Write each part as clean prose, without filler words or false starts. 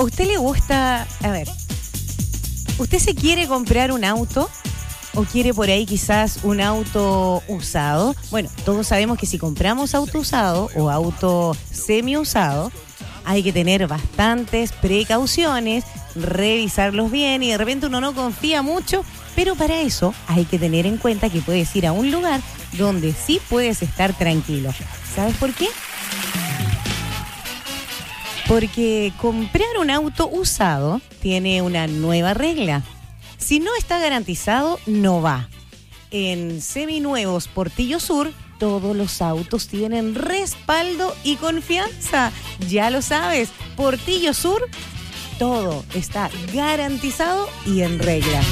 ¿A usted le gusta, a ver, usted se quiere comprar un auto o quiere por ahí quizás un auto usado? Bueno, todos sabemos que si compramos auto usado o auto semi-usado, hay que tener bastantes precauciones, revisarlos bien y de repente uno no confía mucho, pero para eso hay que tener en cuenta que puedes ir a un lugar donde sí puedes estar tranquilo. ¿Sabes por qué? Porque comprar un auto usado tiene una nueva regla. Si no está garantizado, no va. En Seminuevos Portillo Sur, todos los autos tienen respaldo y confianza. Ya lo sabes, Portillo Sur, todo está garantizado y en regla.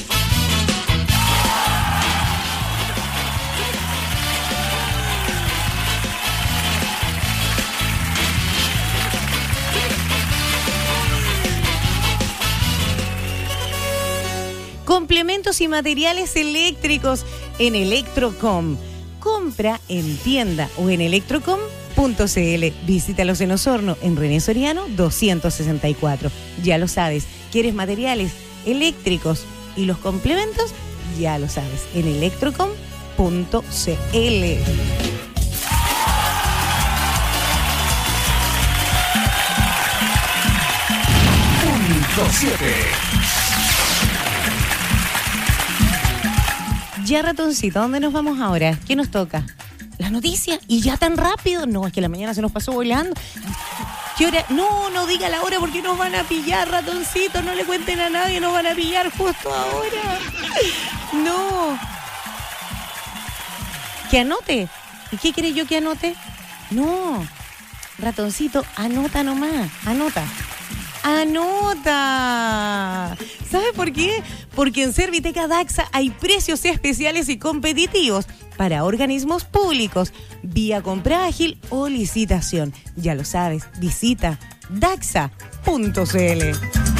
Complementos y materiales eléctricos en Electrocom. Compra en tienda o en electrocom.cl. Visítalos en Osorno, en René Soriano 264. Ya lo sabes, ¿quieres materiales eléctricos y los complementos? Ya lo sabes, en electrocom.cl. 107. Ya, ratoncito, ¿a dónde nos vamos ahora? ¿Qué nos toca? ¿La noticia? ¿Y ya tan rápido? No, es que la mañana se nos pasó volando. ¿Qué hora? No, no diga la hora porque nos van a pillar, ratoncito. No le cuenten a nadie, nos van a pillar justo ahora. No. ¿Que anote? ¿Y qué crees yo que anote? No. Ratoncito, anota nomás. Anota. ¡Anota! ¿Sabe por qué? Porque en Serviteca Daxa hay precios especiales y competitivos para organismos públicos, vía compra ágil o licitación. Ya lo sabes, visita daxa.cl.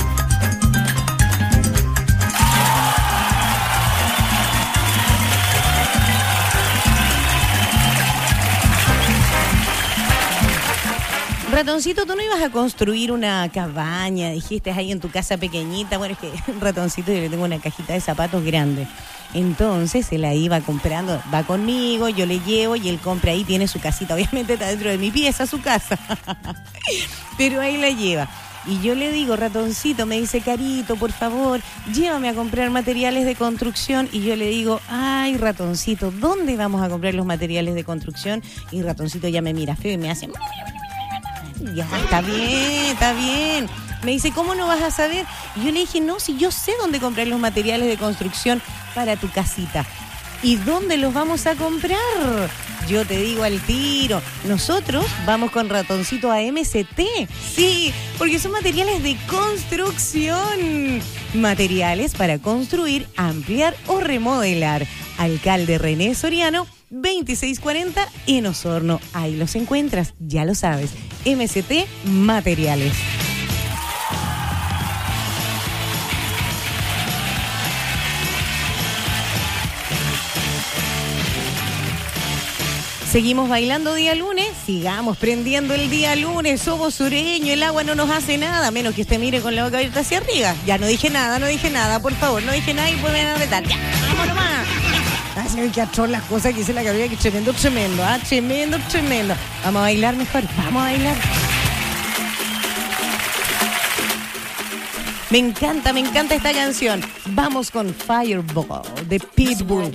Ratoncito, tú no ibas a construir una cabaña, dijiste ahí en tu casa pequeñita. Bueno, es que Ratoncito, yo le tengo una cajita de zapatos grande. Entonces él ahí va comprando, va conmigo, yo le llevo y él compra ahí, tiene su casita. Obviamente está dentro de mi pieza, su casa. Pero ahí la lleva. Y yo le digo, Ratoncito, me dice, Carito, por favor, llévame a comprar materiales de construcción. Y yo le digo, ay, Ratoncito, ¿dónde vamos a comprar los materiales de construcción? Y Ratoncito ya me mira feo y me hace... Ya, está bien, está bien. Me dice, ¿cómo no vas a saber? Y yo le dije, no, si yo sé dónde comprar los materiales de construcción para tu casita. ¿Y dónde los vamos a comprar? Yo te digo al tiro. Nosotros vamos con Ratoncito a MCT. Sí, porque son materiales de construcción. Materiales para construir, ampliar o remodelar. Alcalde René Soriano 2640 en Osorno. Ahí los encuentras, ya lo sabes. MCT Materiales. Seguimos bailando día lunes, sigamos prendiendo el día lunes, somos sureños, el agua no nos hace nada, menos que usted mire con la boca abierta hacia arriba. Ya no dije nada, por favor, no dije nada y pues me van a retar. Ya, vamos nomás. Ah, señor, que atroz las cosas que dice la cabeza, que tremendo, tremendo. Vamos a bailar mejor, vamos a bailar. Me encanta esta canción. Vamos con Fireball de Pitbull.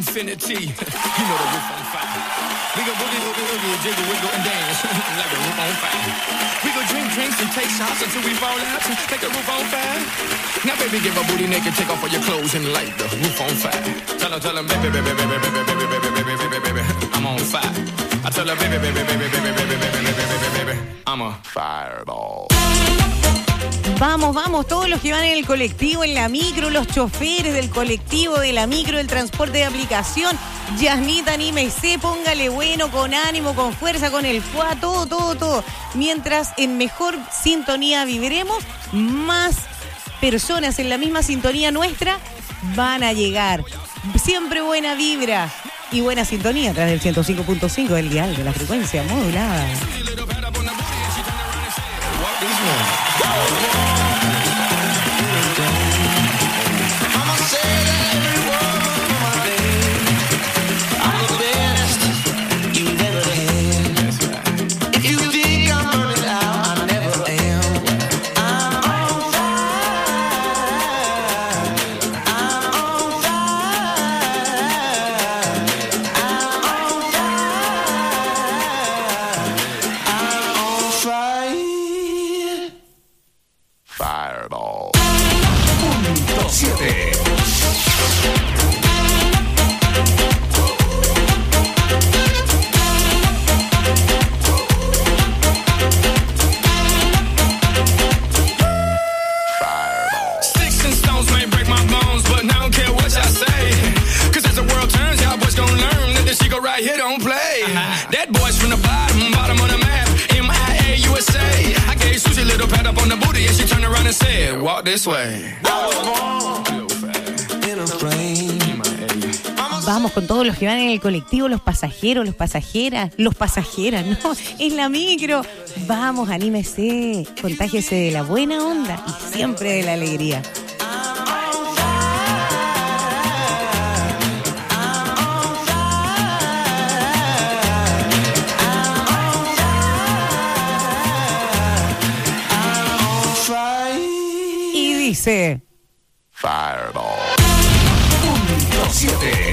We go boogie, boogie, boogie, jiggle, wiggle, and dance like a roof on fire. We go drink drinks and take shots until we fall out, take a roof on fire. Now, baby, get my booty naked, take off all your clothes and light the roof on fire. Tell her, baby, baby, baby, baby, baby, baby, baby, baby, baby, I'm on fire. I tell her, baby, baby, baby, baby, baby, baby, baby, baby, baby, I'm a fireball. Vamos, todos los que van en el colectivo, en la micro, los choferes del colectivo, de la micro, del transporte de aplicación. Yasmita, anímese, póngale bueno, con ánimo, con fuerza, con el fuá, todo. Mientras en mejor sintonía viviremos, más personas en la misma sintonía nuestra van a llegar. Siempre buena vibra y buena sintonía a través del 105.5 del dial de la frecuencia modulada. Fireball. 7. Sticks and stones may break my bones, but I don't care what y'all say. Cause as the world turns, y'all boys gon' learn that this shit go right here don't play. That boy's from the bottom of the map, MIA, USA. I gave Susie a little pat up on the booty and she turned around and said, walk this way. Vamos con todos los que van en el colectivo, los pasajeros, las pasajeras, no, en la micro. Vamos, anímese, contágiese de la buena onda y siempre de la alegría. Y dice... Fireball. 7.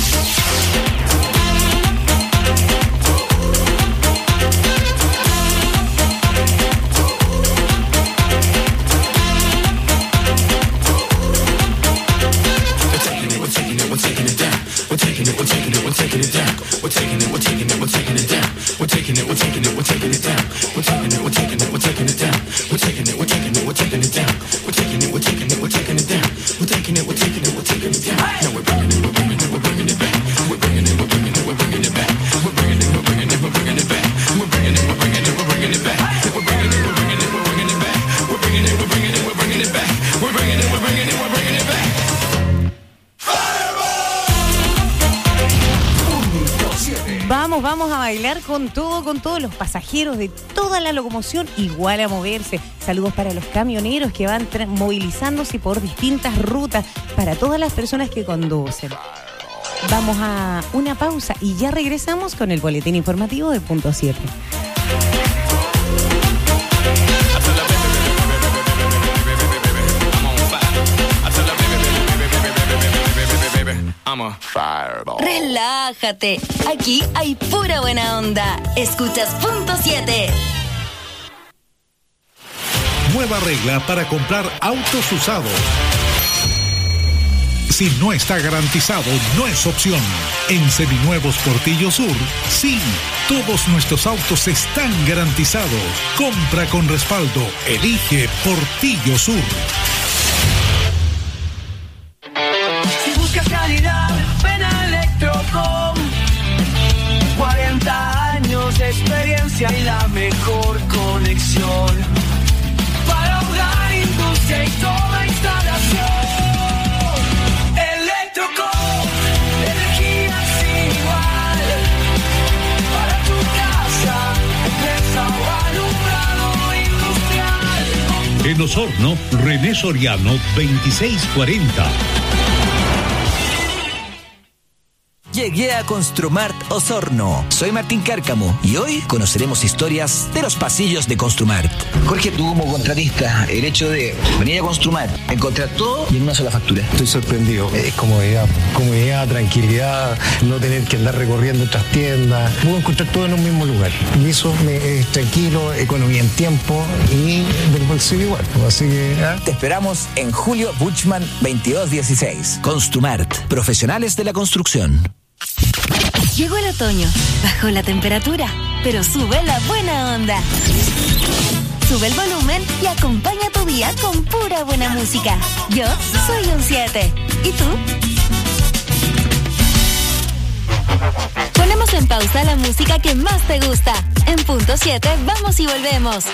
Vamos a bailar con todos los pasajeros de toda la locomoción, igual a moverse. Saludos para los camioneros que van movilizándose por distintas rutas, para todas las personas que conducen. Vamos a una pausa y ya regresamos con el boletín informativo de Punto 7. Relájate, aquí hay pura buena onda. Escuchas Punto 7. Nueva regla para comprar autos usados. Si no está garantizado, no es opción. En Seminuevos Portillo Sur, sí, todos nuestros autos están garantizados. Compra con respaldo. Elige Portillo Sur. Si buscas calidad, ven a Electrocom. 40 años de experiencia y la mejor conexión para hogar, industria y toda instalación. Electrocom, energía sin igual para tu casa, empresa o alumbrado industrial. En Osorno, René Soriano, 2640. Llegué a Construmart Osorno. Soy Martín Cárcamo y hoy conoceremos historias de los pasillos de Construmart. Jorge, tú como contratista, el hecho de venir a Construmart, encontrar todo y en una sola factura. Estoy sorprendido. Comodidad, tranquilidad, no tener que andar recorriendo otras tiendas. Puedo encontrar todo en un mismo lugar. Y eso es tranquilo, economía en tiempo y del bolsillo igual. Así que... Te esperamos en Julio Buchmann 2216. Construmart, profesionales de la construcción. Llegó el otoño, bajó la temperatura, pero sube la buena onda. Sube el volumen y acompaña tu día con pura buena música. Yo soy un 7. ¿Y tú? Ponemos en pausa la música que más te gusta. En Punto 7 vamos y volvemos.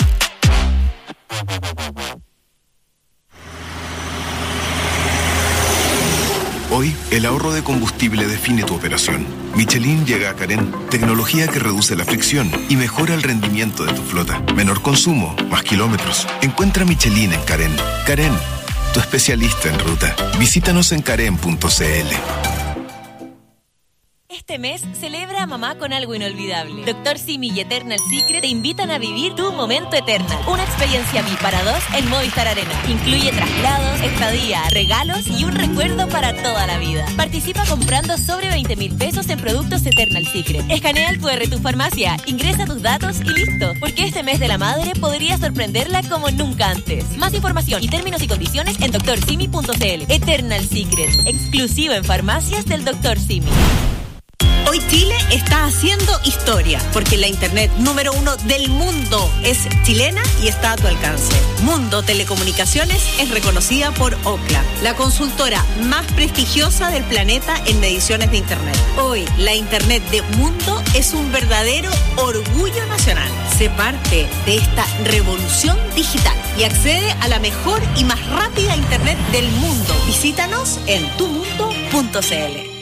Hoy, el ahorro de combustible define tu operación. Michelin llega a Carén, tecnología que reduce la fricción y mejora el rendimiento de tu flota. Menor consumo, más kilómetros. Encuentra Michelin en Carén. Carén, tu especialista en ruta. Visítanos en carén.cl. Este mes celebra a mamá con algo inolvidable. Dr. Simi y Eternal Secret te invitan a vivir tu momento Eternal. Una experiencia VIP para 2 en Movistar Arena. Incluye traslados, estadía, regalos y un recuerdo para toda la vida. Participa comprando sobre 20,000 pesos en productos Eternal Secret. Escanea el QR tu farmacia, ingresa tus datos y listo. Porque este mes de la madre podría sorprenderla como nunca antes. Más información y términos y condiciones en drsimi.cl. Eternal Secret, exclusivo en farmacias del Dr. Simi. Hoy Chile está haciendo historia, porque la internet número 1 del mundo es chilena y está a tu alcance. Mundo Telecomunicaciones es reconocida por Ookla, la consultora más prestigiosa del planeta en mediciones de internet. Hoy, la internet de Mundo es un verdadero orgullo nacional. Sé parte de esta revolución digital y accede a la mejor y más rápida internet del mundo. Visítanos en tumundo.cl.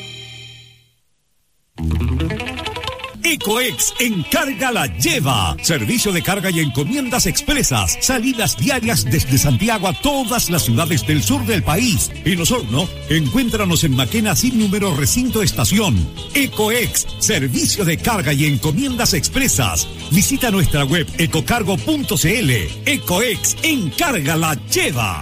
Ecoex Encarga la Lleva. Servicio de carga y encomiendas expresas. Salidas diarias desde Santiago a todas las ciudades del sur del país. En Osorno, encuéntranos en Maquena sin número recinto estación. Ecoex, servicio de carga y encomiendas expresas. Visita nuestra web ecocargo.cl. Ecoex Encarga la Lleva.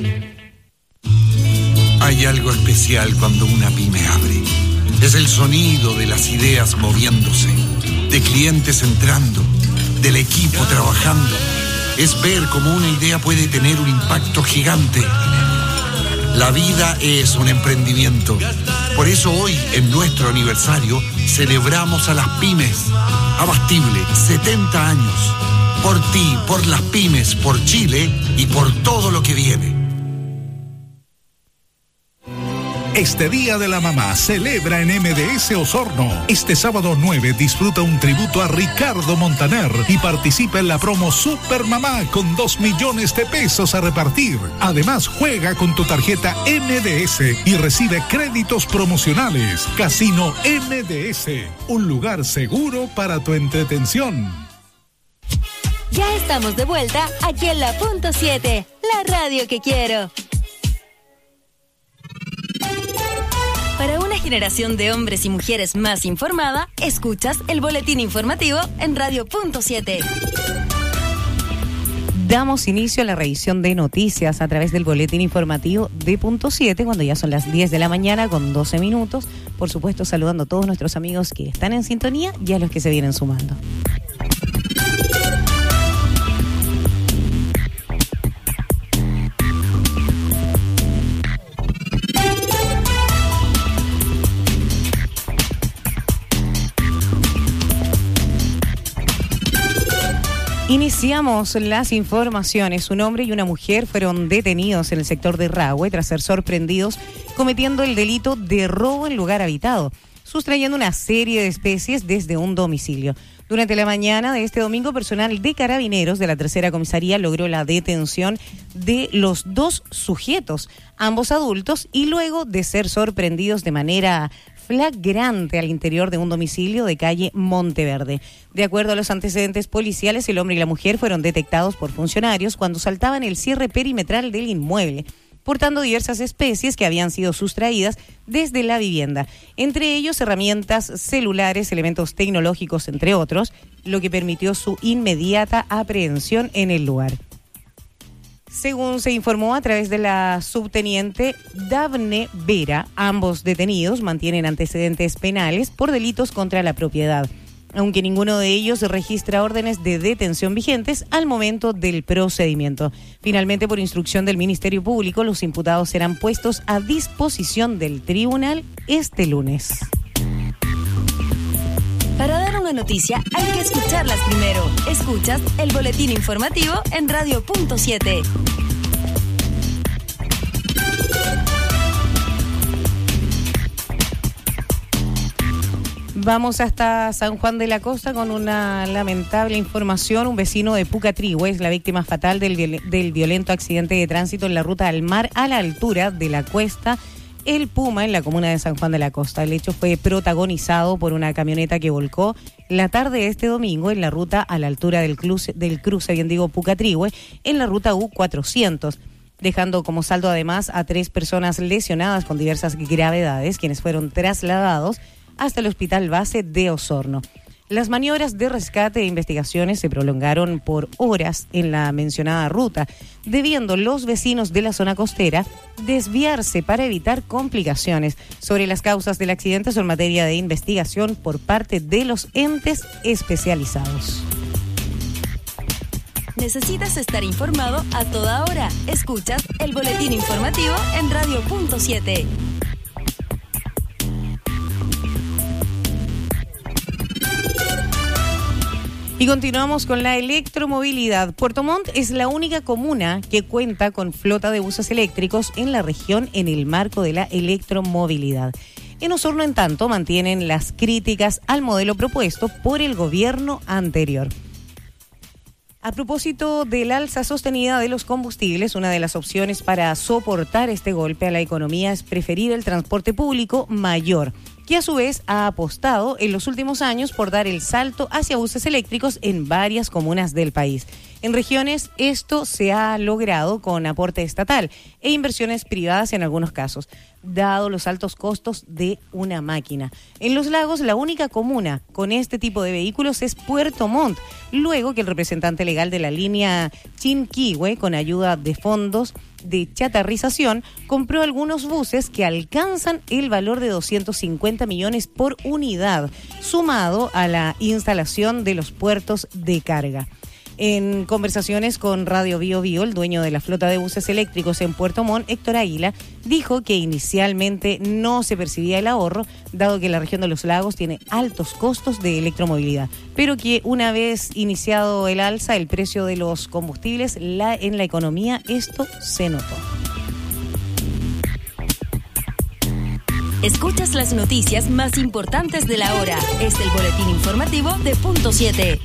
Hay algo especial cuando una pyme abre. Es el sonido de las ideas moviéndose, de clientes entrando, del equipo trabajando. Es ver cómo una idea puede tener un impacto gigante. La vida es un emprendimiento. Por eso hoy, en nuestro aniversario, celebramos a las pymes. Abastible, 70 años. Por ti, por las pymes, por Chile y por todo lo que viene. Este Día de la Mamá celebra en MDS Osorno. Este sábado 9 disfruta un tributo a Ricardo Montaner y participa en la promo Super Mamá con 2 millones de pesos a repartir. Además, juega con tu tarjeta MDS y recibe créditos promocionales. Casino MDS, un lugar seguro para tu entretención. Ya estamos de vuelta aquí en la Punto 7, la radio que quiero. Para una generación de hombres y mujeres más informada, escuchas el boletín informativo en Radio Punto 7. Damos inicio a la revisión de noticias a través del boletín informativo de Punto 7, cuando ya son las 10 de la mañana con 12 minutos. Por supuesto, saludando a todos nuestros amigos que están en sintonía y a los que se vienen sumando. Iniciamos las informaciones. Un hombre y una mujer fueron detenidos en el sector de Rahue tras ser sorprendidos cometiendo el delito de robo en lugar habitado, sustrayendo una serie de especies desde un domicilio. Durante la mañana de este domingo, personal de Carabineros de la Tercera Comisaría logró la detención de los 2 sujetos, ambos adultos, y luego de ser sorprendidos de manera flagrante al interior de un domicilio de calle Monteverde. De acuerdo a los antecedentes policiales, el hombre y la mujer fueron detectados por funcionarios cuando saltaban el cierre perimetral del inmueble, portando diversas especies que habían sido sustraídas desde la vivienda, entre ellos herramientas celulares, elementos tecnológicos, entre otros, lo que permitió su inmediata aprehensión en el lugar. Según se informó a través de la subteniente Dafne Vera, ambos detenidos mantienen antecedentes penales por delitos contra la propiedad, aunque ninguno de ellos registra órdenes de detención vigentes al momento del procedimiento. Finalmente, por instrucción del Ministerio Público, los imputados serán puestos a disposición del tribunal este lunes. Para dar una noticia hay que escucharlas primero. Escuchas el boletín informativo en Radio Punto 7. Vamos hasta San Juan de la Costa con una lamentable información. Un vecino de Pucatrihue es la víctima fatal del violento accidente de tránsito en la ruta al mar a la altura de la cuesta El Puma, en la comuna de San Juan de la Costa. El hecho fue protagonizado por una camioneta que volcó la tarde de este domingo en la ruta a la altura del cruce Pucatrihue, en la ruta U400, dejando como saldo además a 3 personas lesionadas con diversas gravedades, quienes fueron trasladados hasta el Hospital Base de Osorno. Las maniobras de rescate e investigaciones se prolongaron por horas en la mencionada ruta, debiendo los vecinos de la zona costera desviarse para evitar complicaciones. Sobre las causas del accidente son materia de investigación por parte de los entes especializados. ¿Necesitas estar informado a toda hora? Escuchas el boletín informativo en Radio Punto 7. Y continuamos con la electromovilidad. Puerto Montt es la única comuna que cuenta con flota de buses eléctricos en la región en el marco de la electromovilidad. En Osorno, en tanto, mantienen las críticas al modelo propuesto por el gobierno anterior. A propósito del alza sostenida de los combustibles, una de las opciones para soportar este golpe a la economía es preferir el transporte público mayor, que a su vez ha apostado en los últimos años por dar el salto hacia buses eléctricos en varias comunas del país. En regiones esto se ha logrado con aporte estatal e inversiones privadas en algunos casos, dado los altos costos de una máquina. En Los Lagos, la única comuna con este tipo de vehículos es Puerto Montt, luego que el representante legal de la línea Chinquihue, con ayuda de fondos de chatarrización, compró algunos buses que alcanzan el valor de 250 millones por unidad, sumado a la instalación de los puertos de carga. En conversaciones con Radio Bio Bio, el dueño de la flota de buses eléctricos en Puerto Montt, Héctor Águila, dijo que inicialmente no se percibía el ahorro, dado que la región de Los Lagos tiene altos costos de electromovilidad, pero que una vez iniciado el alza, el precio de los combustibles, en la economía, esto se notó. Escuchas las noticias más importantes de la hora. Es el boletín informativo de Punto 7.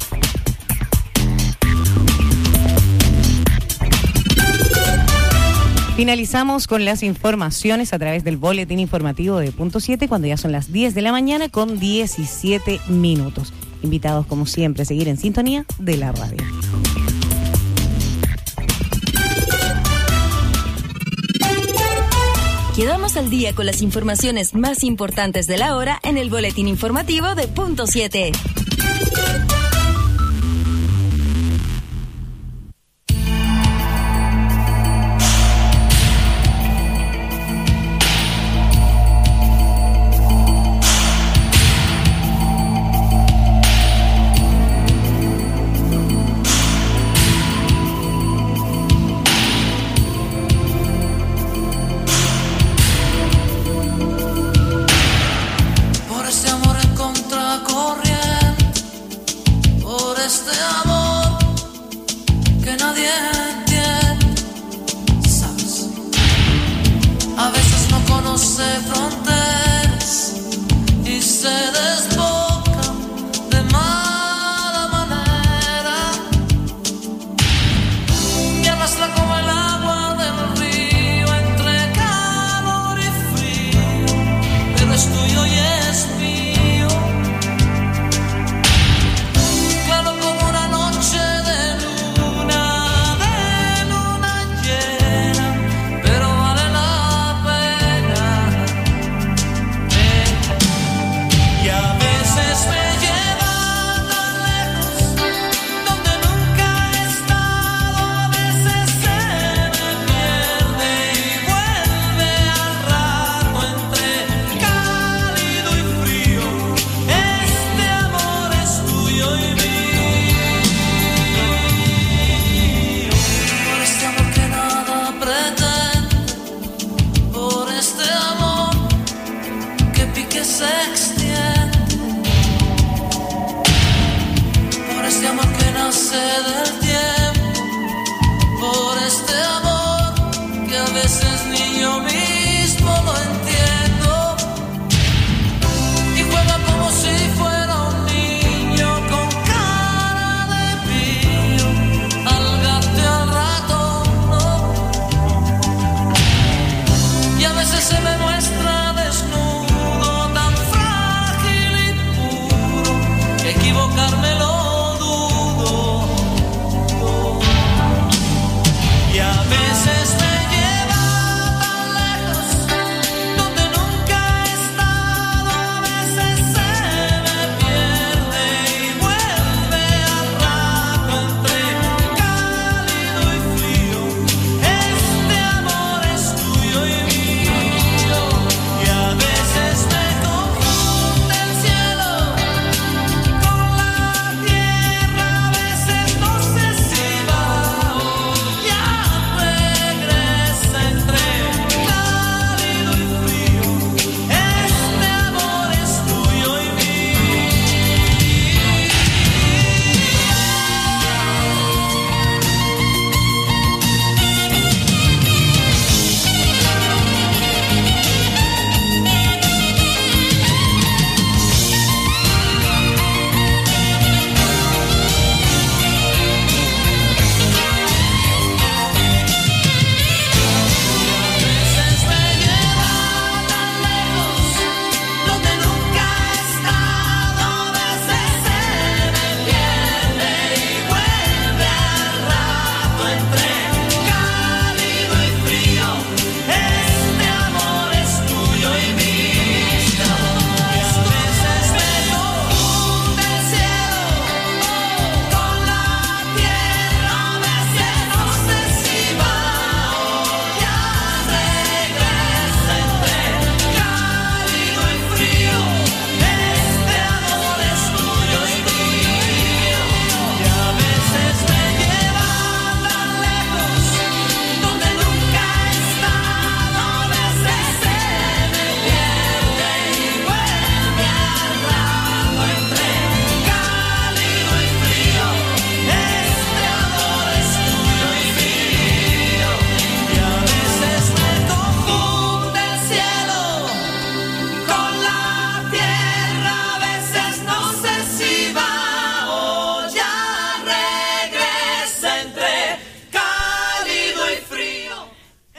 Finalizamos con las informaciones a través del boletín informativo de Punto 7 cuando ya son las 10 de la mañana con 17 minutos. Invitados como siempre a seguir en sintonía de la radio. Quedamos al día con las informaciones más importantes de la hora en el boletín informativo de Punto 7. Por ese amor en contracorriente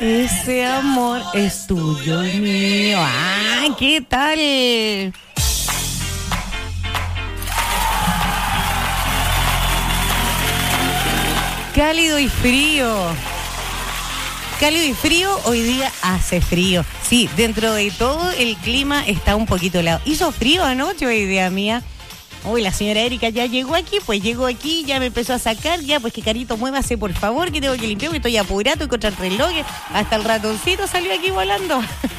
Ese amor es tuyo y mío. ¡Ah, qué tal! Cálido y frío. Cálido y frío, hoy día hace frío. Sí, dentro de todo el clima está un poquito helado. Hizo frío anoche, idea mía. Uy, la señora Erika ya llegó aquí, pues llegó aquí, ya me empezó a sacar, ya pues que Carito, muévase por favor, que tengo que limpiar, que estoy apurado, estoy contra el reloj, hasta el ratoncito salió aquí volando.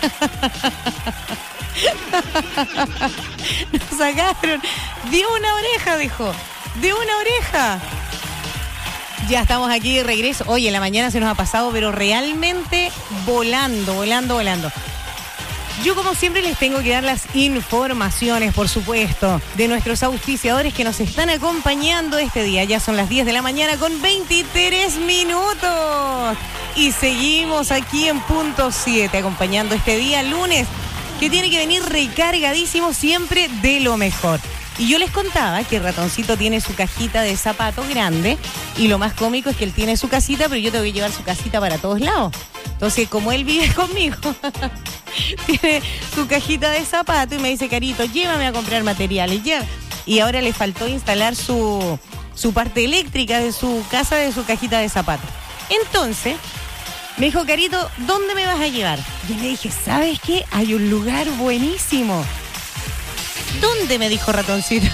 Nos sacaron, dio una oreja, dijo, dio una oreja. Ya estamos aquí de regreso. Oye, la mañana se nos ha pasado, pero realmente volando. Yo, como siempre, les tengo que dar las informaciones, por supuesto, de nuestros auspiciadores que nos están acompañando este día. Ya son las 10 de la mañana con 23 minutos. Y seguimos aquí en punto 7, acompañando este día lunes, que tiene que venir recargadísimo siempre de lo mejor. Y yo les contaba que el ratoncito tiene su cajita de zapatos grande, y lo más cómico es que él tiene su casita, pero yo tengo que llevar su casita para todos lados. Entonces, como él vive conmigo, tiene su cajita de zapatos y me dice, Carito, llévame a comprar materiales, y ahora le faltó instalar su parte eléctrica de su casa, de su cajita de zapatos. Entonces, me dijo, Carito, ¿dónde me vas a llevar? Yo le dije, ¿sabes qué? Hay un lugar buenísimo. ¿Dónde? Me dijo ratoncito.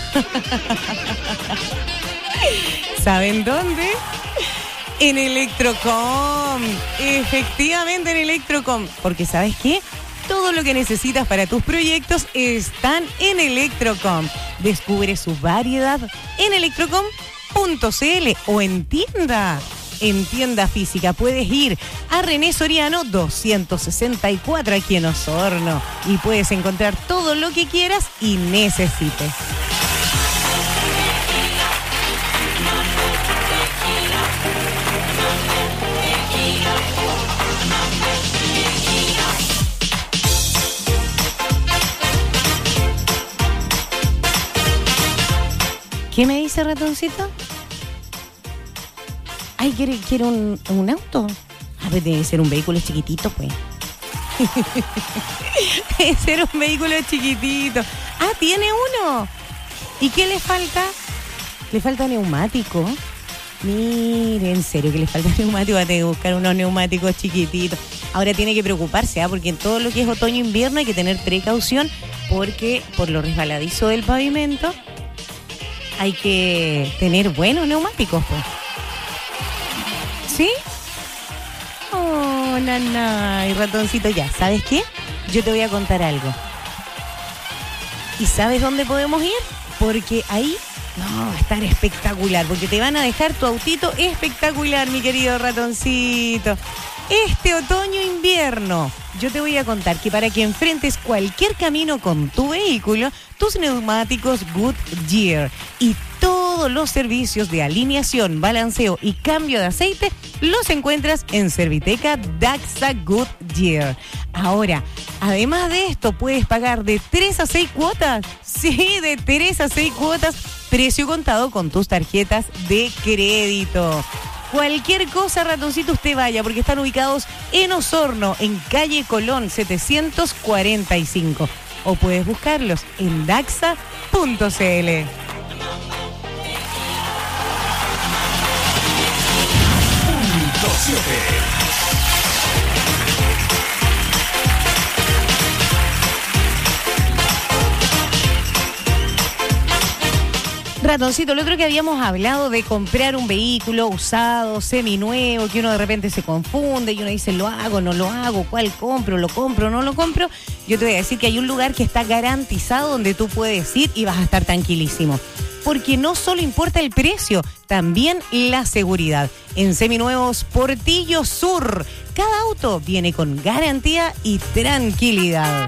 ¿Saben dónde? En Electrocom. Efectivamente, en Electrocom. Porque ¿sabes qué? Todo lo que necesitas para tus proyectos están en Electrocom. Descubre su variedad en electrocom.cl o en tienda. En tienda física puedes ir a René Soriano 264 aquí en Osorno y puedes encontrar todo lo que quieras y necesites. ¿Qué me dice ratoncito? Ay, ¿quiere un auto? A ver, debe ser un vehículo chiquitito, pues. Debe ser un vehículo chiquitito. Ah, tiene uno. ¿Y qué le falta? Le falta neumático. Mire, en serio que le falta neumático. Va a tener que buscar unos neumáticos chiquititos. Ahora tiene que preocuparse, porque en todo lo que es otoño-invierno hay que tener precaución, porque por lo resbaladizo del pavimento hay que tener buenos neumáticos, pues. ¿Sí? Oh, nana. Y ratoncito, ya, ¿sabes qué? Yo te voy a contar algo. ¿Y sabes dónde podemos ir? Porque ahí va a estar espectacular, porque te van a dejar tu autito espectacular, mi querido ratoncito. Este otoño-invierno, yo te voy a contar que para que enfrentes cualquier camino con tu vehículo, tus neumáticos Goodyear y todos los servicios de alineación, balanceo y cambio de aceite los encuentras en Serviteca Daxa Goodyear. Ahora, además de esto, puedes pagar de 3 a 6 cuotas. Sí, de 3 a 6 cuotas, precio contado con tus tarjetas de crédito. Cualquier cosa, ratoncito, usted vaya, porque están ubicados en Osorno, en calle Colón 745. O puedes buscarlos en daxa.cl. Ratoncito, lo otro que habíamos hablado de comprar un vehículo usado, seminuevo, que uno de repente se confunde y uno dice, ¿lo hago, no lo hago? ¿Cuál compro? ¿Lo compro, no lo compro? Yo te voy a decir que hay un lugar que está garantizado donde tú puedes ir y vas a estar tranquilísimo. Porque no solo importa el precio, también la seguridad. En Seminuevos Portillo Sur, cada auto viene con garantía y tranquilidad.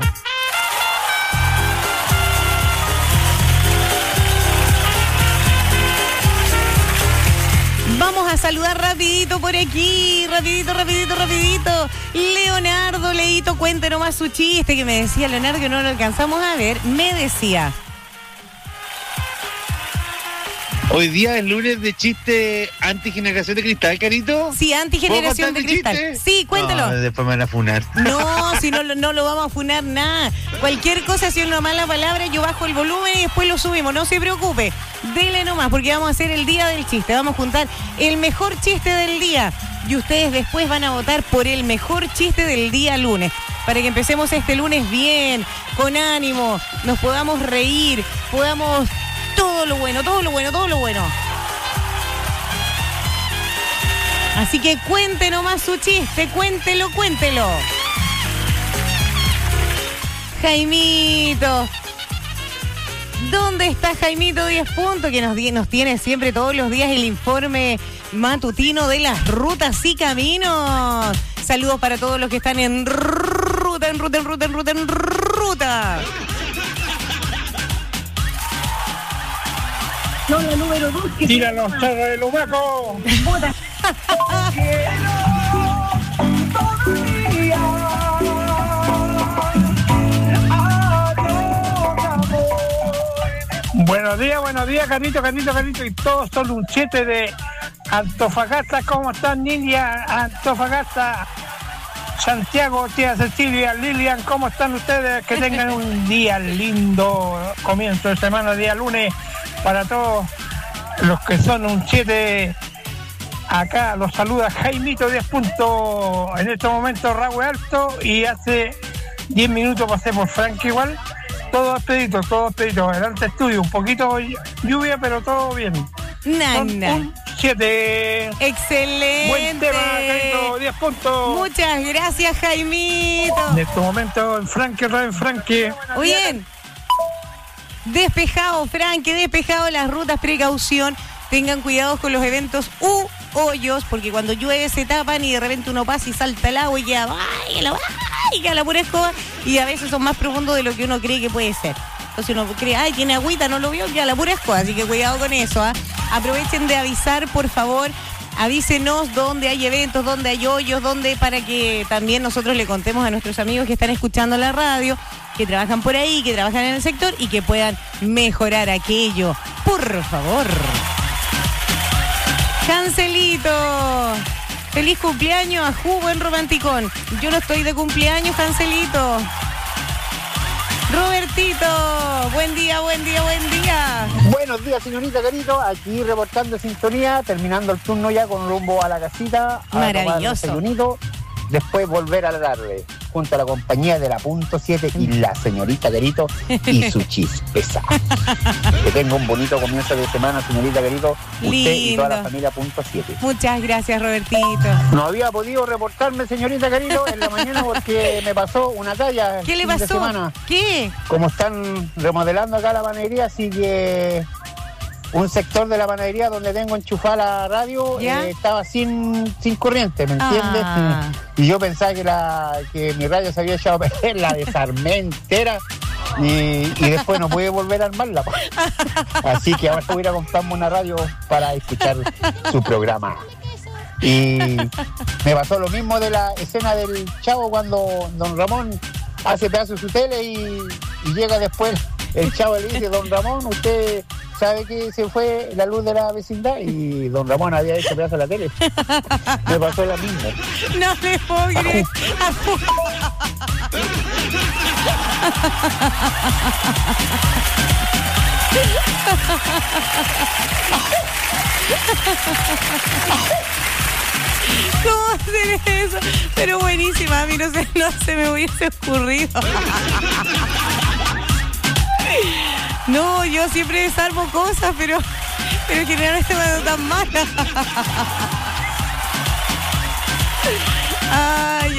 Vamos a saludar rapidito por aquí, rapidito. Leonardo, Leito, cuente nomás su chiste, que me decía Leonardo, que no lo alcanzamos a ver. Me decía... Hoy día es lunes de chiste anti-generación de cristal, Carito. Sí, anti-generación de cristal. Chiste? Sí, cuéntalo. No, después me van a funar. No, si no lo vamos a funar nada. Cualquier cosa, si es una mala palabra, yo bajo el volumen y después lo subimos. No se preocupe. Dele nomás, porque vamos a hacer el día del chiste. Vamos a juntar el mejor chiste del día. Y ustedes después van a votar por el mejor chiste del día lunes. Para que empecemos este lunes bien, con ánimo, nos podamos reír, podamos... Todo lo bueno. Así que cuente nomás su chiste, cuéntelo. Jaimito. ¿Dónde está Jaimito 10 puntos? Que nos tiene siempre todos los días el informe matutino de las rutas y caminos. Saludos para todos los que están en ruta. No, la número 2. Tira los charros de Lumaco. Buenos días, Carito. Y todos son un chete de Antofagasta. ¿Cómo están, Nidia? Antofagasta. Santiago, tía Cecilia, Lilian, ¿cómo están ustedes? Que tengan un día lindo, comienzo de semana, día lunes, para todos los que son un 7. Acá los saluda Jaimito 10 puntos, en este momento Raúl Alto, y hace 10 minutos pasé por Frank igual, todo expedito, adelante estudio, un poquito lluvia, pero todo bien. Nana. 7. Excelente. Buen tema, Carito, 10 puntos. Muchas gracias, Jaimito. En este momento en Franque. Muy bien. Despejado, Franque, despejado las rutas, precaución. Tengan cuidado con los eventos hoyos, porque cuando llueve se tapan y de repente uno pasa y salta el agua y queda la pura escoba, y a veces son más profundos de lo que uno cree que puede ser. Entonces uno cree, tiene agüita, no lo vio, ya la pura escoba, así que cuidado con eso. Aprovechen de avisar, por favor, avísenos dónde hay eventos, dónde hay hoyos, para que también nosotros le contemos a nuestros amigos que están escuchando la radio, que trabajan por ahí, que trabajan en el sector y que puedan mejorar aquello. Por favor. Cancelito. Feliz cumpleaños a Ju, buen romanticón. Yo no estoy de cumpleaños, Cancelito. Robertito, buen día. Buenos días, señorita Carito, aquí reportando sintonía, terminando el turno ya con rumbo a la casita. Maravilloso. Después volver a la tarde, junto a la compañía de la Punto 7 y la señorita Carito y su chispeza. Que tenga un bonito comienzo de semana, señorita Carito, usted Lindo. y toda la familia Punto 7. Muchas gracias, Robertito. No había podido reportarme, señorita Carito, en la mañana porque me pasó una talla. ¿Qué le fin de pasó? semana. ¿Qué? Como están remodelando acá la panadería, así que un sector de la panadería donde tengo enchufada la radio estaba sin corriente, ¿me entiendes? Y yo pensaba que mi radio se había echado a perder, la desarmé entera y después no pude volver a armarla. Así que ahora voy a ir a comprarme una radio para escuchar su programa. Y me pasó lo mismo de la escena del Chavo cuando don Ramón hace pedazo de su tele y llega después el Chavo le dice: don Ramón, usted sabe que se fue la luz de la vecindad, y don Ramón había hecho pedazo de la tele. Me pasó lo mismo. No le puedo creer. ¿Cómo hacer eso? Pero buenísima, a mí no se me hubiese ocurrido. No, yo siempre desarmo cosas, pero generalmente me veo tan mala. Ay.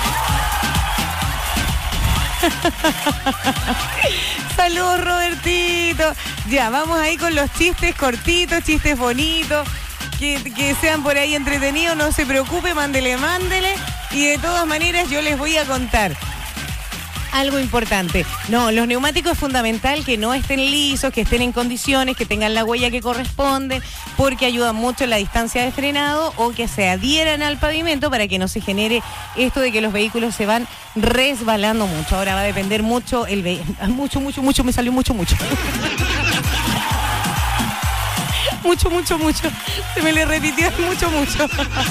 Saludos, Robertito. Ya, vamos ahí con los chistes cortitos, chistes bonitos, que sean por ahí entretenidos, no se preocupe, mándele. Y de todas maneras yo les voy a contar algo importante. No, los neumáticos es fundamental que no estén lisos, que estén en condiciones, que tengan la huella que corresponde, porque ayudan mucho en la distancia de frenado, o que se adhieran al pavimento para que no se genere esto de que los vehículos se van resbalando mucho. Ahora va a depender mucho mucho, me salió mucho. Mucho. Se me le repitió mucho.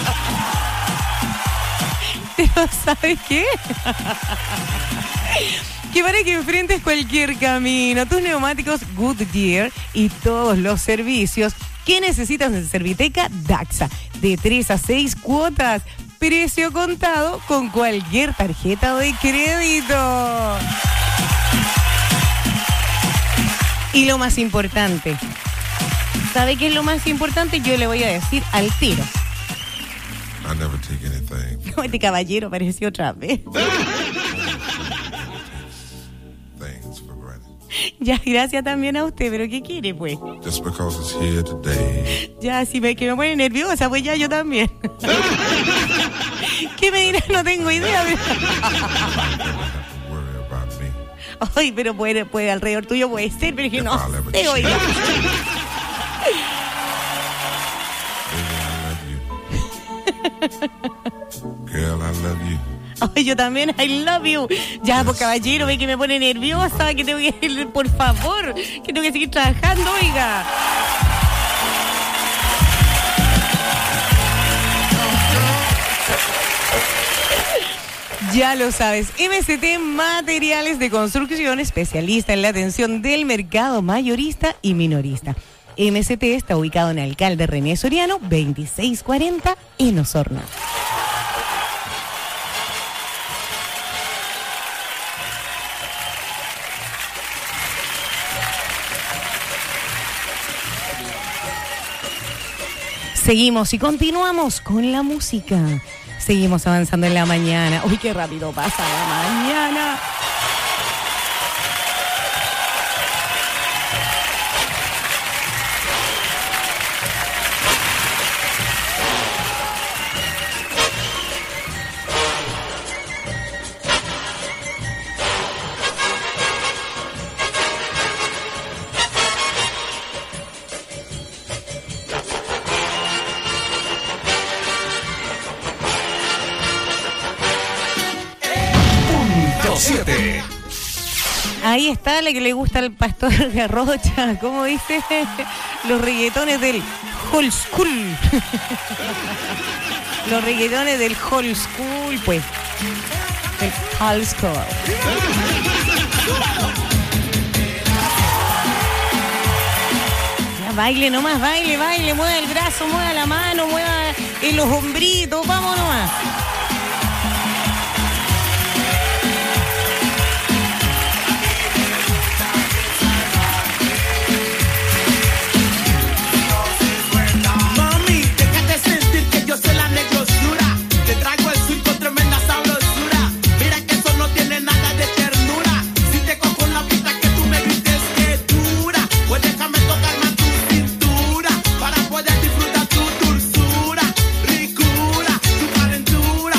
Pero ¿sabes qué? Que para que enfrentes cualquier camino, tus neumáticos Goodyear y todos los servicios que necesitas en Serviteca Daxa. De 3 a 6 cuotas. Precio contado con cualquier tarjeta de crédito. Y lo más importante, ¿sabe qué es lo más importante? Yo le voy a decir al tiro. I never take anything. Como este caballero pareció otra vez. Things for granted. Ya, gracias también a usted, pero ¿qué quiere, pues? Just because it's here today. Ya, si que me pone nerviosa, pues ya yo también. ¿Qué me dirá? No tengo idea. Ay, pero puede alrededor tuyo puede ser, pero es que no sé, oiga. Girl, I love you. Ay, yo también, I love you. Ya, pues caballero, ve que me pone nerviosa, que tengo que ir, por favor, que tengo que seguir trabajando, oiga. Ya lo sabes, MST Materiales de Construcción, especialista en la atención del mercado mayorista y minorista. MST está ubicado en Alcalde René Soriano, 2640, en Osorno. Seguimos y continuamos con la música. Seguimos avanzando en la mañana. Uy, qué rápido pasa la mañana. Ahí está la que le gusta al pastor Garrocha, ¿cómo dice? Los reggaetones del old school. Los reggaetones del old school, pues. Del old school. Ya, baile nomás, baile, mueva el brazo, mueva la mano, mueva los hombritos, vamos nomás. Para poder disfrutar tu dulzura, ricura, tu calentura.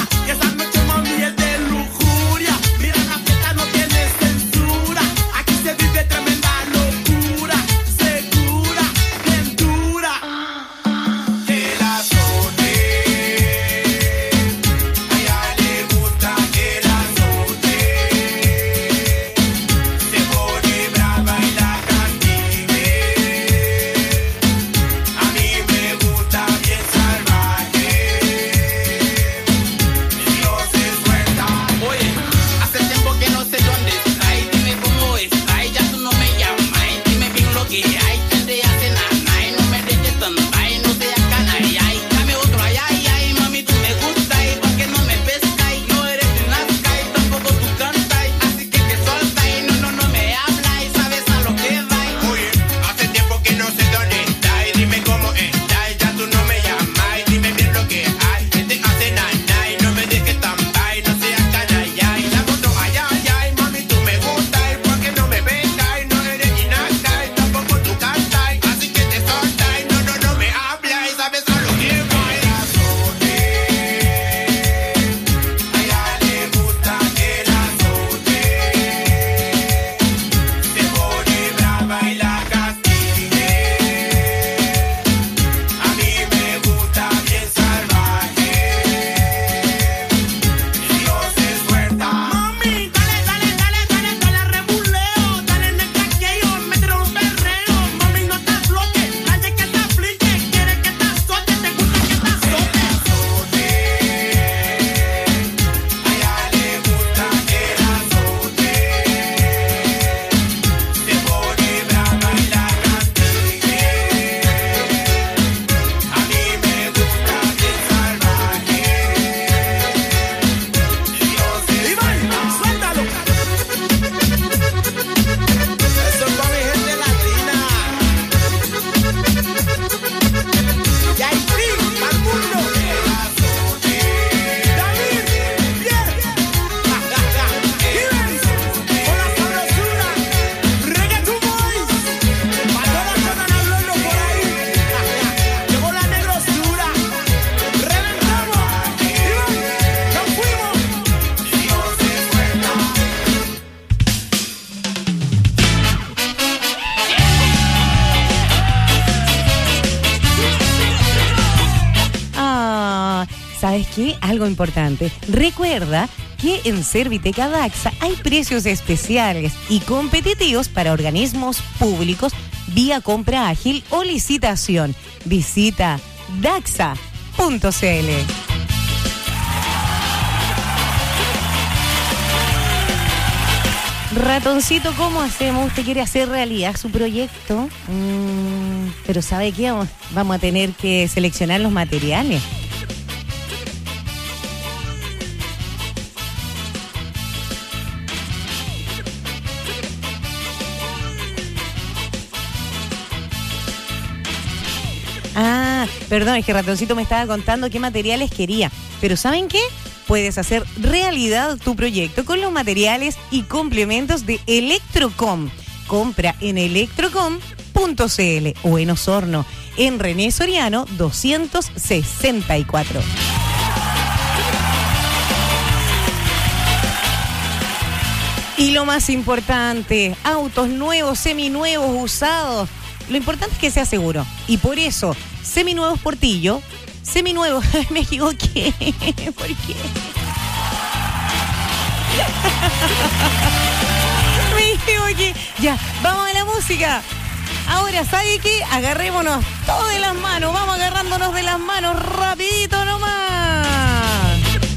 ¿sabes qué? Algo importante. Recuerda que en Serviteca Daxa hay precios especiales y competitivos para organismos públicos vía compra ágil o licitación. Visita daxa.cl. Ratoncito, ¿cómo hacemos? ¿Usted quiere hacer realidad su proyecto? Pero ¿sabe qué? Vamos a tener que seleccionar los materiales. Perdón, es que Ratoncito me estaba contando qué materiales quería. Pero ¿saben qué? Puedes hacer realidad tu proyecto con los materiales y complementos de Electrocom. Compra en electrocom.cl o en Osorno, en René Soriano 264. Y lo más importante, autos nuevos, seminuevos, usados. Lo importante es que sea seguro. Y por eso, Seminuevos Portillo, seminuevos, me equivoqué. ¿Por qué? Me equivoqué. Ya, vamos a la música. Ahora, ¿sabe qué? Agarrémonos todos de las manos. Vamos agarrándonos de las manos rapidito nomás.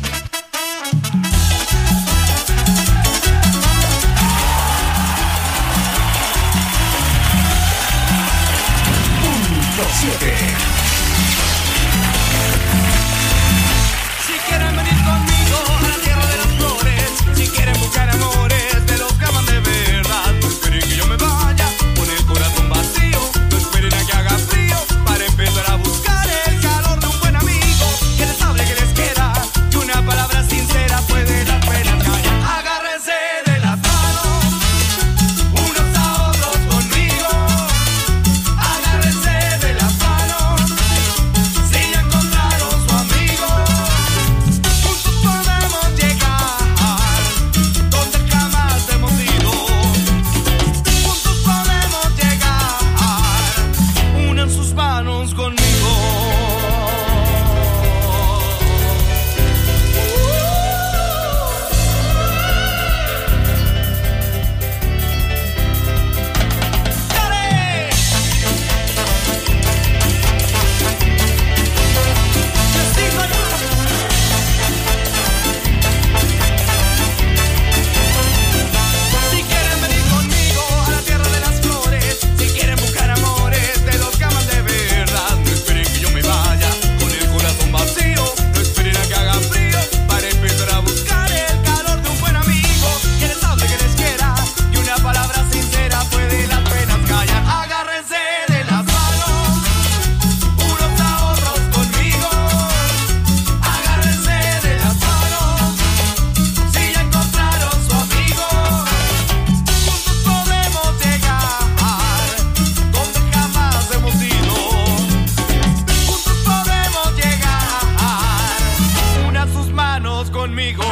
Si quieren venir conmigo a la tierra de las flores, si quieren buscar amores de los que aman de verdad, no esperen que yo me vaya con el corazón vacío, no esperen a que haga frío para empezar a buscar el calor de un buen amigo que les hable, que les quiera, que una palabra sincera puede dar pena callar. Agárrense de las manos unos a otros conmigo, agárrense de las manos. Si ya encontraron su amigo, juntos podemos llegar donde jamás hemos ido. Juntos podemos llegar, unan sus manos conmigo. Si quieren venir conmigo a la tierra de las flores, si quieren buscar amores de los que aman de verdad, no esperen que yo me vaya con el corazón vacío, no esperen a que haga frío para empezar a buscar el calor de un buen amigo que les hable, que les quiera, y una palabra sincera puede las penas callar. Agárrense de las manos unos a otros conmigo, agárrense de las manos. Si ya encontraron su amigo, juntos podemos llegar donde jamás hemos ido. Juntos podemos llegar, unan sus manos conmigo.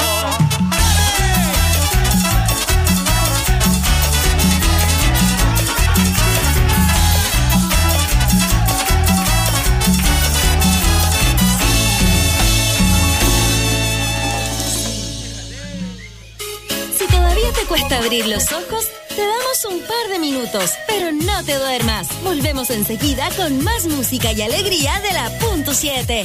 Si todavía te cuesta abrir los ojos, te damos un par de minutos, pero no te duermas. Volvemos enseguida con más música y alegría de la Punto 7.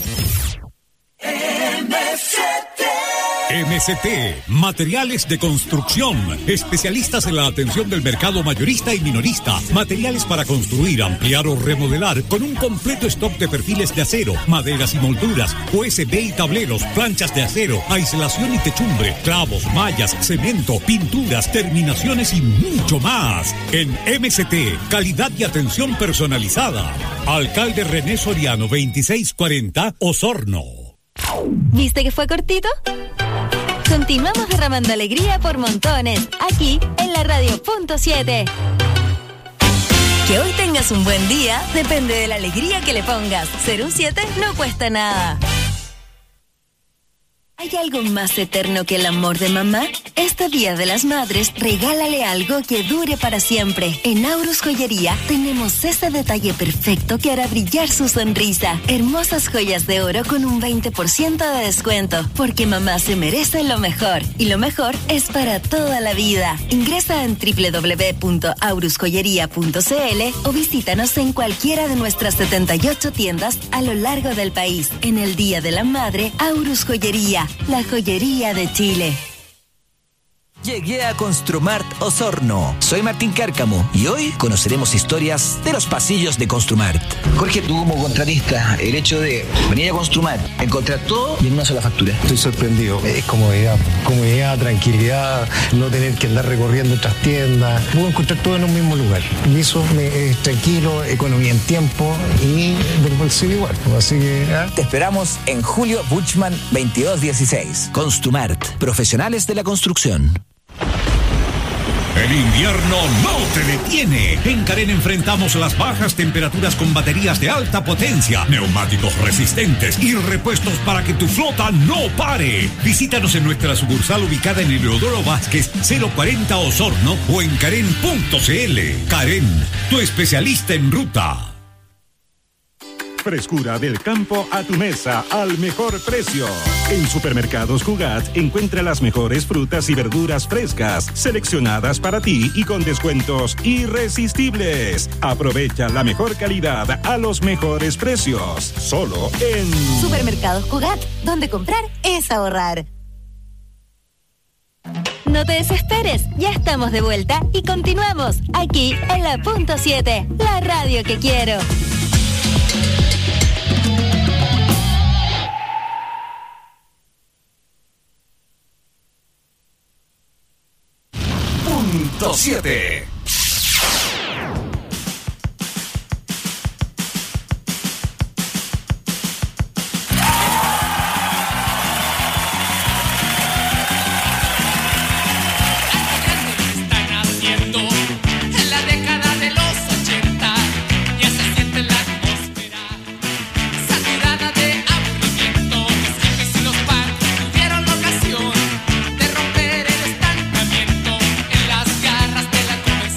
MCT, materiales de construcción, especialistas en la atención del mercado mayorista y minorista, materiales para construir, ampliar o remodelar, con un completo stock de perfiles de acero, maderas y molduras, USB y tableros, planchas de acero, aislación y techumbre, clavos, mallas, cemento, pinturas, terminaciones y mucho más. En MCT, calidad y atención personalizada. Alcalde René Soriano 2640, Osorno. ¿Viste que fue cortito? Continuamos derramando alegría por montones, aquí en la Radio Punto 7. Que hoy tengas un buen día depende de la alegría que le pongas. Ser un 7 no cuesta nada. ¿Hay algo más eterno que el amor de mamá? Es este Día de las Madres, regálale algo que dure para siempre. En Aurus Joyería tenemos ese detalle perfecto que hará brillar su sonrisa. Hermosas joyas de oro con un 20% de descuento, porque mamá se merece lo mejor. Y lo mejor es para toda la vida. Ingresa en www.aurusjoyería.cl o visítanos en cualquiera de nuestras 78 tiendas a lo largo del país. En el Día de la Madre, Aurus Joyería, la joyería de Chile. Llegué a Construmart Osorno. Soy Martín Cárcamo y hoy conoceremos historias de los pasillos de Construmart. Jorge, tú como contratista, el hecho de venir a Construmart, encontrar todo y en una sola factura. Estoy sorprendido. Es comodidad, tranquilidad, no tener que andar recorriendo otras tiendas. Puedo encontrar todo en un mismo lugar. Y eso es tranquilo, economía en tiempo y del bolsillo igual. Así que... Te esperamos en Julio Buchmann 2216. Construmart, profesionales de la construcción. El invierno no te detiene. En Carén enfrentamos las bajas temperaturas con baterías de alta potencia, neumáticos resistentes y repuestos para que tu flota no pare. Visítanos en nuestra sucursal ubicada en Eleodoro Vázquez 040 Osorno o en Carén.cl. Carén, tu especialista en ruta. Frescura del campo a tu mesa al mejor precio. En Supermercados Jugat encuentra las mejores frutas y verduras frescas, seleccionadas para ti y con descuentos irresistibles. Aprovecha la mejor calidad a los mejores precios. Solo en Supermercados Jugat, donde comprar es ahorrar. No te desesperes, ya estamos de vuelta y continuamos aquí en la Punto 7, la radio que quiero. Punto 7. De romper el estancamiento en las garras de la convención.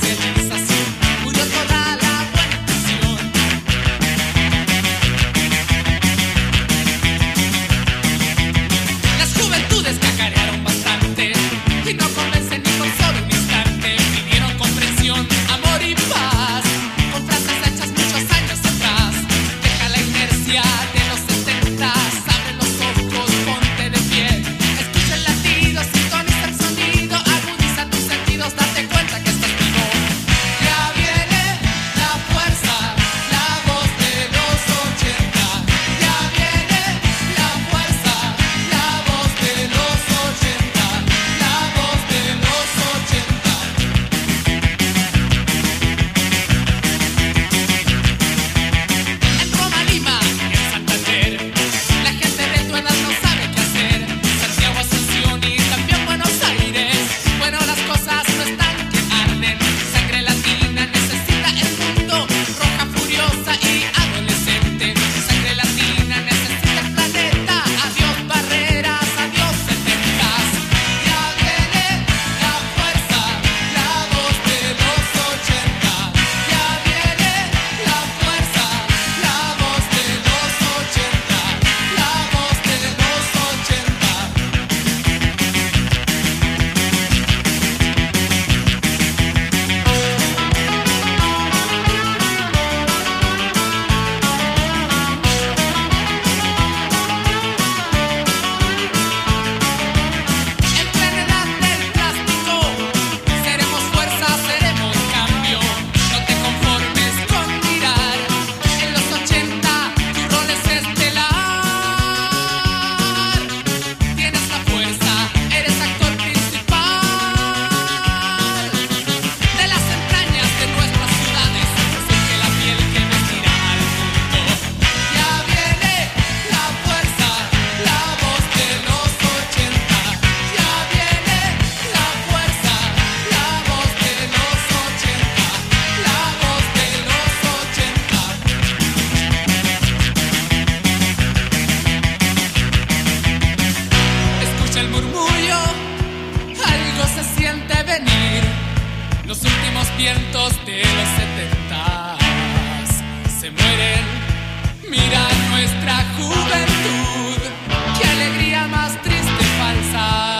vientos de los 70 se mueren. Mira nuestra juventud, qué alegría más triste y falsa.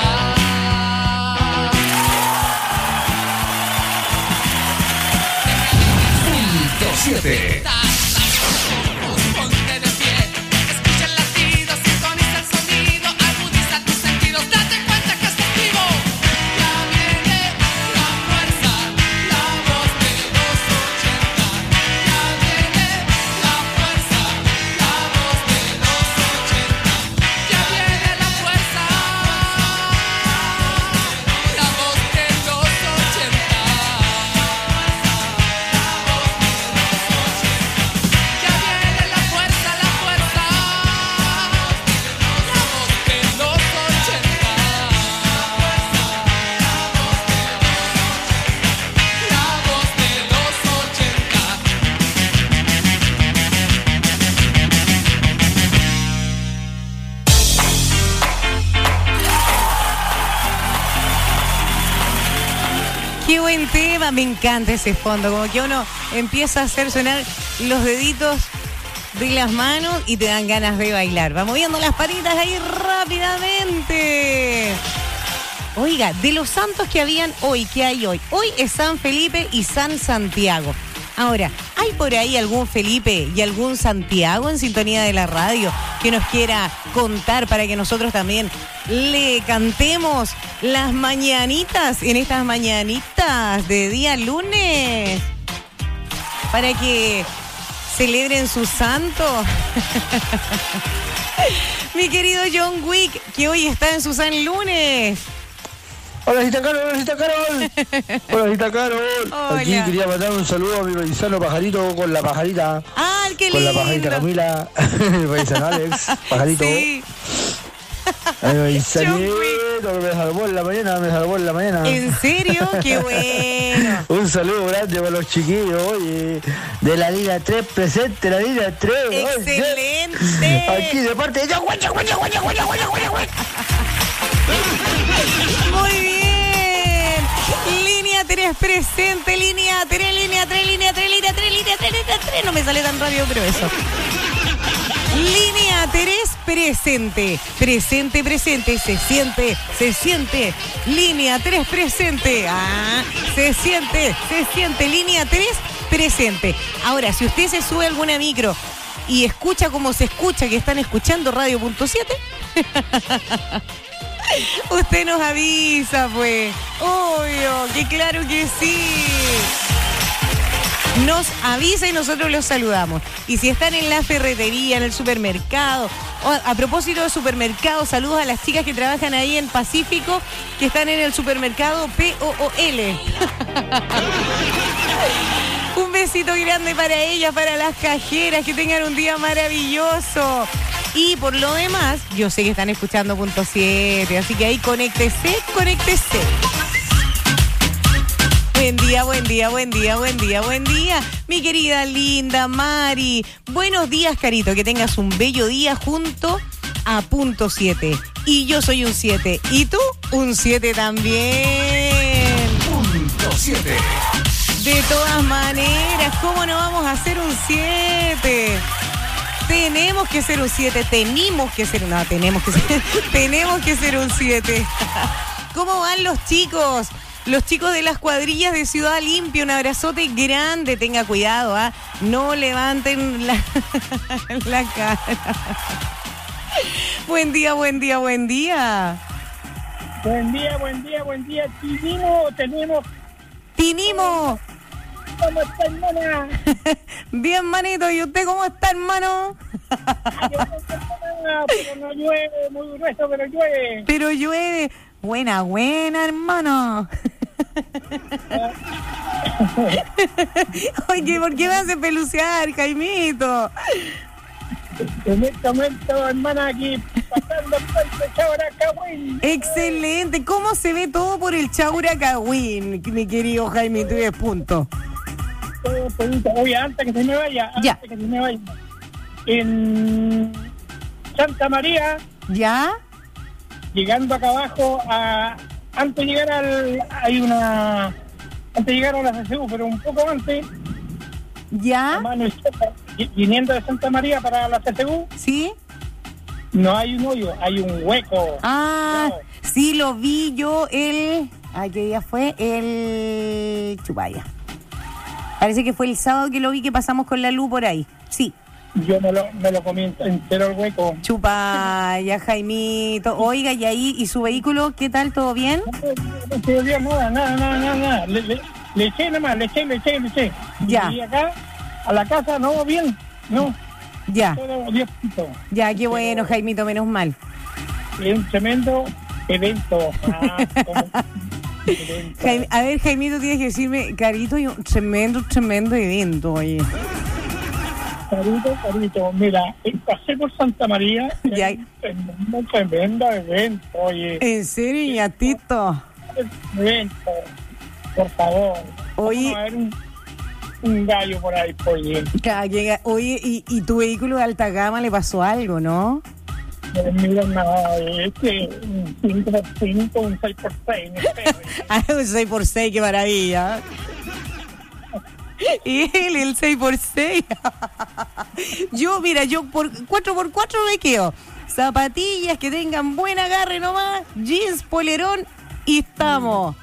Punto 7. Ponte de pie, escucha el latido, sintoniza el sonido, agudiza tus sentidos, date cuenta que estás vivo. Ya viene la fuerza, la voz de los 80. Ya viene la fuerza, la voz de los 80. Ya viene la fuerza, la voz de los 80. Qué buen tema, me encanta ese fondo, como que uno empieza a hacer sonar los deditos de las manos y te dan ganas de bailar. Va moviendo las patitas ahí rápidamente. Oiga, de los santos que habían hoy, ¿qué hay hoy? Hoy es San Felipe y San Santiago. Ahora, ¿hay por ahí algún Felipe y algún Santiago en sintonía de la radio que nos quiera contar para que nosotros también le cantemos las mañanitas en estas mañanitas de día lunes? Para que celebren su santo. Mi querido John Wick, que hoy está en su San Lunes. Hola, Gita Carol, hola, Gita Carol. Hola, Gita Carol. Hola. Aquí quería mandar un saludo a mi paisano Pajarito con la pajarita. ¡Ah, qué con lindo! La pajarita Camila, mi paisano Alex, Pajarito. Sí. A mi paisanito, me salvó en la mañana, ¿En serio? ¡Qué bueno! Un saludo grande para los chiquillos, oye, de la línea 3, presente la línea 3. ¡Excelente! Oye, aquí de parte de... Muy bien. Línea 3 presente, línea 3. No me sale tan rápido, pero eso. Línea 3 presente. Presente. Se siente. Línea 3 presente. Se siente. Línea 3 presente. Ahora, si usted se sube a alguna micro y escucha como se escucha, que están escuchando Radio.7, usted nos avisa, pues. Obvio, que claro que sí. Nos avisa y nosotros los saludamos. Y si están en la ferretería, en el supermercado, a propósito de supermercado, saludos a las chicas que trabajan ahí en Pacífico, que están en el supermercado POOL. Un besito grande para ellas, para las cajeras, que tengan un día maravilloso. Y por lo demás, yo sé que están escuchando Punto 7, así que ahí conéctese. Buen día. Mi querida linda Mari. Buenos días, Carito. Que tengas un bello día junto a Punto 7. Y yo soy un 7. Y tú, un 7 también. Punto 7. De todas maneras, ¿cómo no vamos a hacer un 7? Tenemos que ser un 7. Tenemos que ser un 7. ¿Cómo van los chicos? Los chicos de las cuadrillas de Ciudad Limpia, un abrazote grande. Tenga cuidado, no levanten la cara. Buen día. Buen día. Tinimo. ¿Cómo está, hermana? Bien, manito. ¿Y usted cómo está, hermano? Pero no llueve, muy grueso, pero llueve. Buena, hermano. Oye, ¿por qué me hace pelucear, Jaimito? En este momento, hermana, aquí pasando por el Chauracahuín. Excelente. ¿Cómo se ve todo por el Chauracahuín, mi querido Jaimito? Y de punto. Oye, antes que se me vaya. En Santa María. ¿Ya? Llegando acá abajo, antes de llegar hay una antes de llegar a la CCU, pero un poco antes. ¿Ya? A mano izquierda, viniendo de Santa María para la CCU. ¿Sí? No hay un hoyo, hay un hueco. Ah, sí, lo vi yo ¿qué día fue? El Chupaya. Parece que fue el sábado que lo vi, que pasamos con la luz por ahí. Sí. Yo me lo comí entero el hueco. Chupaya, Jaimito. Oiga, ¿y ahí? ¿Y su vehículo? ¿Qué tal? ¿Todo bien? No se olvida nada. Le eché nada más, le eché. Ya. Y acá, a la casa, no, bien, no. Ya. Todo bien. Ya, qué bueno, Jaimito, menos mal. Es un tremendo evento. A ver, Jaimito, tienes que decirme, Carito, hay un tremendo evento, oye. Carito, mira, pasé por Santa María. Ya. Un tremendo evento, oye. ¿En serio, ñatito? Evento, por favor. Oye. Vamos a ver un gallo por ahí, oye. Oye, ¿y tu vehículo de alta gama le pasó algo, no? Mira, nada, un 5x5, un 6x6, no sé. Ah, un 6x6, qué maravilla. Y él, el 6x6. Yo por 4x4 me quedo. Zapatillas que tengan buen agarre nomás, jeans, polerón y estamos.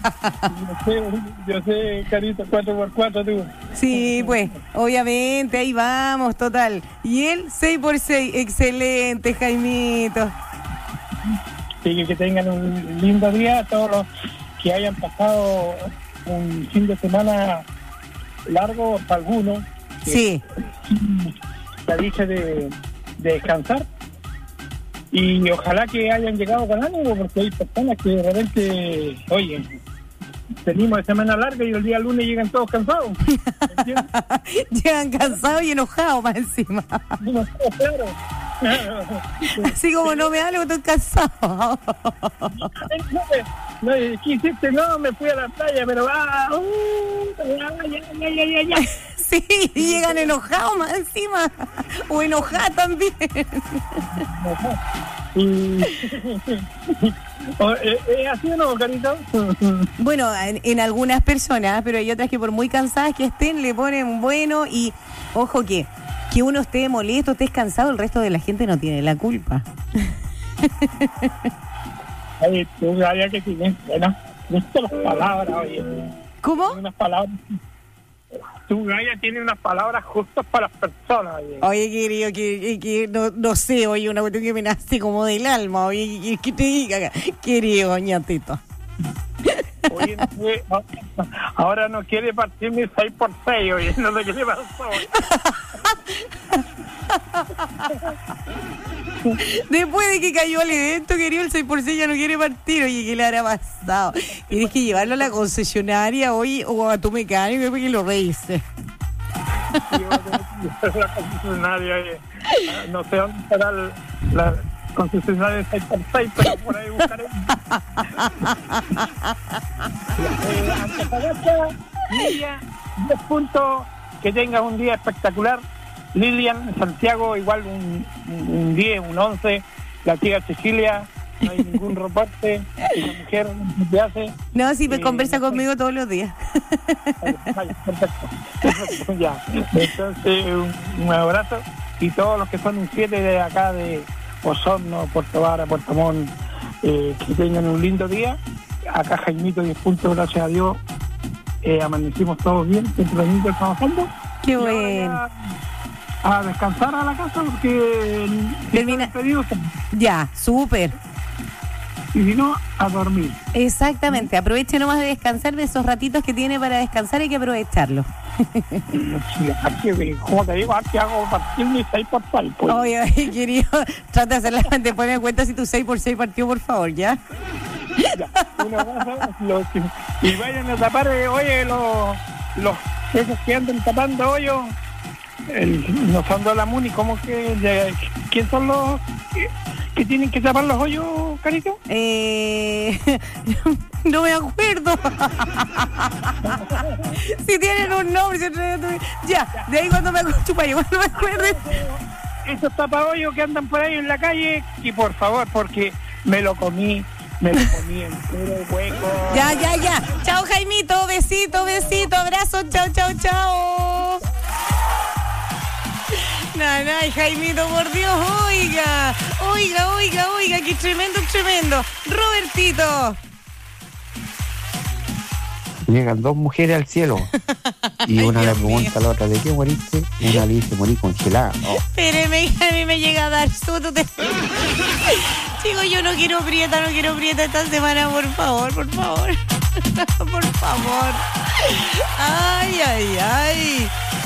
Yo sé, Carito, 4x4 tú. Sí, pues, obviamente, ahí vamos, total. Y él, 6x6, excelente, Jaimito. Sí, que tengan un lindo día, todos los que hayan pasado un fin de semana largo para algunos. Sí. La dicha de descansar. Y ojalá que hayan llegado con ánimo, porque hay personas que de repente, oye, venimos de semana larga y el día lunes llegan todos cansados. Llegan cansados y enojados más encima. Claro. Así como no me da algo, estoy cansado. No, ¿qué hiciste? No, me fui a la playa, pero ya. Sí, llegan enojados más encima. O enojadas también. ¿Es así o no, Carito? Bueno, en algunas personas, pero hay otras que por muy cansadas que estén, le ponen bueno. Y ojo que uno esté molesto, esté cansado, el resto de la gente no tiene la culpa. Ay, tú sabías que tienes, bueno, las palabras, oye. ¿Cómo? Unas palabras. Tu Gaia tiene unas palabras justas para las personas. Oye, querido, que no sé, oye, una cuestión que me nace como del alma, oye, que te diga, querido, ñatito. Oye, ahora no quiere partir mi 6x6, oye, no sé qué le pasó. Después de que cayó el evento, querido, el 6x6 ya no quiere partir. Oye, ¿qué le habrá pasado? Tienes que llevarlo a la concesionaria hoy o a tu mecánico para que lo revise. La concesionaria, oye. No sé dónde estará la concesionaria de 6x6, pero por ahí buscaré. Antofagasta, Lilia, 10 puntos. Que tengas un día espectacular. Lilian, Santiago, igual un 10, un 11. La tía Cecilia, no hay ningún reporte. La mujer te hace. No, sí, me conversa conmigo todos los días. Perfecto. Ya. Entonces, un abrazo. Y todos los que son un 7 de acá de Osorno, Puerto Vara, Puerto Montt, que tengan un lindo día. Acá Jaimito, 10 puntos, gracias a Dios. Amanecimos todos bien, tempranito trabajando. Qué bueno. A descansar a la casa porque termina. Ya, súper. Y si no, a dormir. Exactamente, aproveche nomás de descansar, de esos ratitos que tiene para descansar, hay que aprovecharlo. Como te digo, aquí hago partir mi 6x6. Pues. Oye, querido, trata de hacer te pones en cuenta si tu 6x6 partió, por favor, ¿ya? Ya, un abrazo, y vayan a tapar, oye, esos que andan tapando hoyos. No son de la MUNI, ¿cómo que? ¿Quién son los que tienen que tapar los hoyos, Carito? No me acuerdo. Si tienen un nombre, ya, de ahí cuando me acuerdo. Esos tapahoyos que andan por ahí en la calle, y por favor, porque me lo comí Me comí entero hueco. Ya. Chao, Jaimito. Besito, abrazo. Chao. Nanay, Jaimito, por Dios, oiga, qué tremendo. Robertito. Llegan dos mujeres al cielo y una le pregunta a la otra, ¿de qué moriste? Y una le dice, morí congelada. Oh. Espéreme, a mí me llega a dar susto. Chico, yo no quiero prieta esta semana, por favor. Por favor. Ay.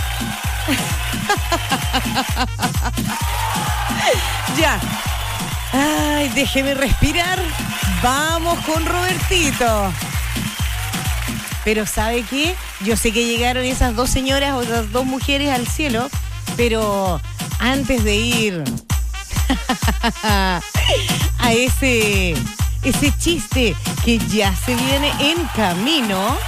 Ya. Ay, déjeme respirar. Vamos con Robertito. Pero ¿sabe qué? Yo sé que llegaron esas dos señoras o esas dos mujeres al cielo, pero antes de ir a ese chiste que ya se viene en camino.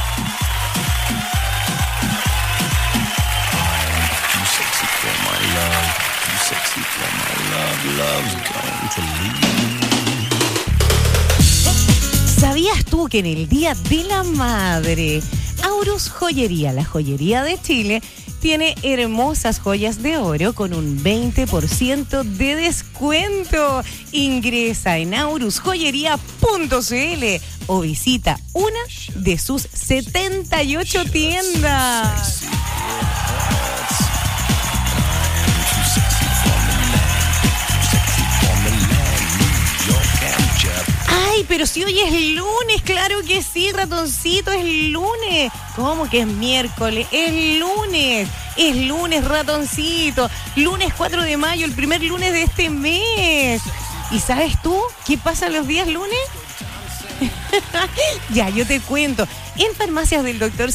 ¿Sabías tú que en el Día de la Madre, Aurus Joyería, la joyería de Chile, tiene hermosas joyas de oro con un 20% de descuento? Ingresa en aurusjoyería.cl o visita una de sus 78 tiendas. Ay, pero si hoy es lunes, claro que sí, ratoncito, es lunes. ¿Cómo que es miércoles? Es lunes, ratoncito. Lunes 4 de mayo, el primer lunes de este mes. ¿Y sabes tú qué pasa los días lunes? Ya, yo te cuento. En Farmacias del Dr.